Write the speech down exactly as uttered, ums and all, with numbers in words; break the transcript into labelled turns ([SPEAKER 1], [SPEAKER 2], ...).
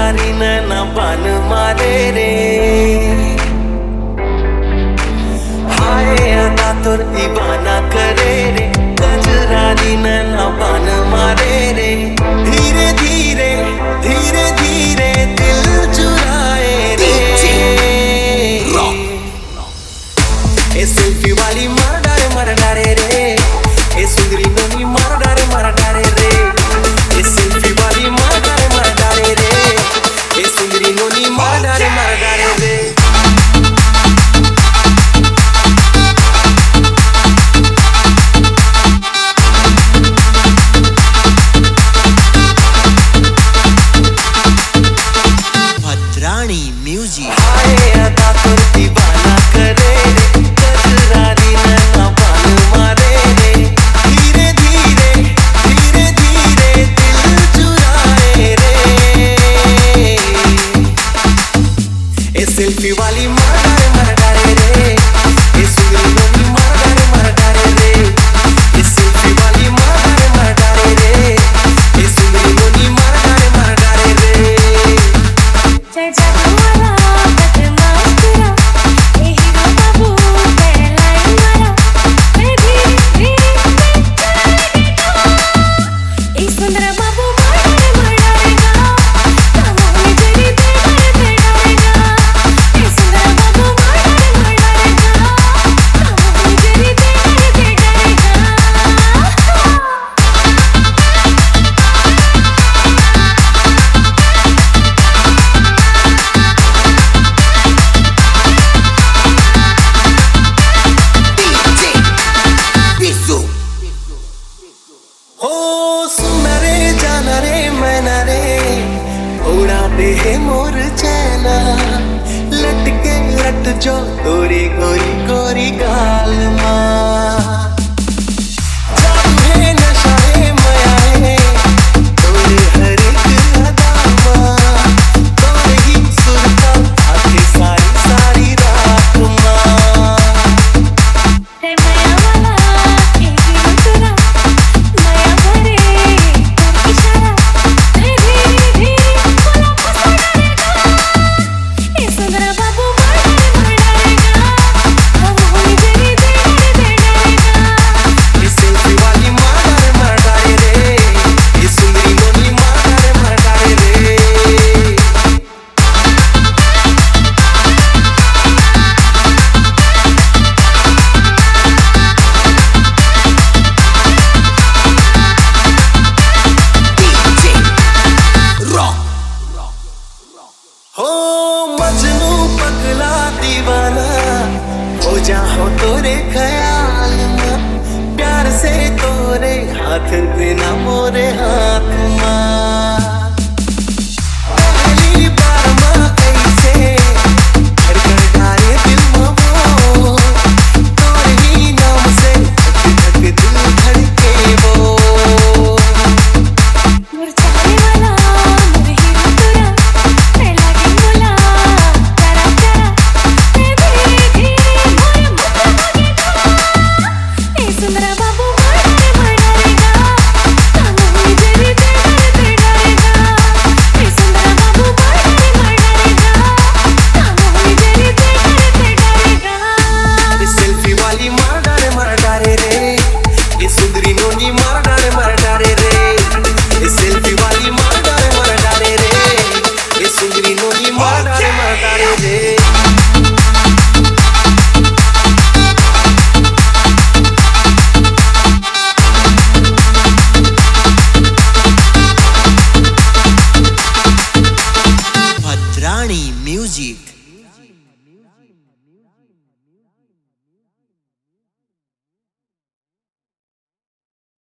[SPEAKER 1] कजरारी नैना बान मारे रे हाय अदा तोर दीवाना करे रे कजरारी नैना बान मारे रे धीरे धीरे धीरे धीरे दिल चुराए रे ए सेल्फी वाली मर डारे मर डारे रे ए सुंदरी नोनी मर डारे मर डारे रे ए सेल्फी वाली मर डारे मर डारे रे ए सुंदरी नोनी मर डारे मर डारे रे
[SPEAKER 2] भद्राणी म्यूजिक
[SPEAKER 1] हाय अदा तोर दीवाना करे रे कजरारी नैना बान मारे रे धीरे धीरे धीरे धीरे दिल चुराए रे ए सेल्फी वाली मर डारे मर डारे रे ए सुंदरी नोनी मर डारे मर डारे रे ए सेल्फी वाली मर डारे मर डारे रे ए सुंदरी नोनी मर डारे मर डारे रे
[SPEAKER 3] चढ़ जादू वाला बदमाश तेरा ए हीरो बाबू पहला ही मारा मैं धीरे धीरे मैं चढ़ेगा ए सुंदर बाबू मारे मरेगा कामों में जरी दे दे डालेगा ए सुंदर बाबू मारे मरेगा कामों में जरी दे दे डालेगा
[SPEAKER 2] बिसु
[SPEAKER 1] हो सुन रे जाना रे मैना रे उड़ा दे है मोर चैना लटके लट जो तोरी गोरी गोरी गाल माँ जादू है नशा है माया है तोरे हर एक अदा माँ तोरे ही सुरता आके सारी सारी रात माँ
[SPEAKER 3] रे माया वाला ए हीरो तेरा माया भरे कर इशारा रे धीरे धीरे बोला फसा डालेगा ए सुंदर बाबू मारे मरेगा कामों में जरी दे दे डालेगा
[SPEAKER 1] ये सेल्फी वाली मर डारे मर डारे रे ये सुंदरी नोनी मर डारे मर डारे रे
[SPEAKER 2] डीजे रॉक
[SPEAKER 1] हो मजनू पगला दीवाना हो जाओ तोरे ख्याल में प्यार से तोरे हाथ देना मोरे हाथ माँ पहली बार माँ ऐसे धड़कन डाले दिल में वो तोरे ही नाम से धक धक दिल धड़के वो
[SPEAKER 3] मोर चाहने वाला मोर हीरो तेरा पहला दिन बोला प्यारा प्यारा रे धीरे धीरे मोर मुख लगेगा ए सुंदर बाबू मारे मरेगा कामों में जरी दे दे डालेगा ए सुंदर बाबू मारे मरेगा कामों में जरी दे दे डालेगा
[SPEAKER 1] ये सेल्फी वाली मर डारे मर डारे रे ये सुंदरी नोनी मर डारे मर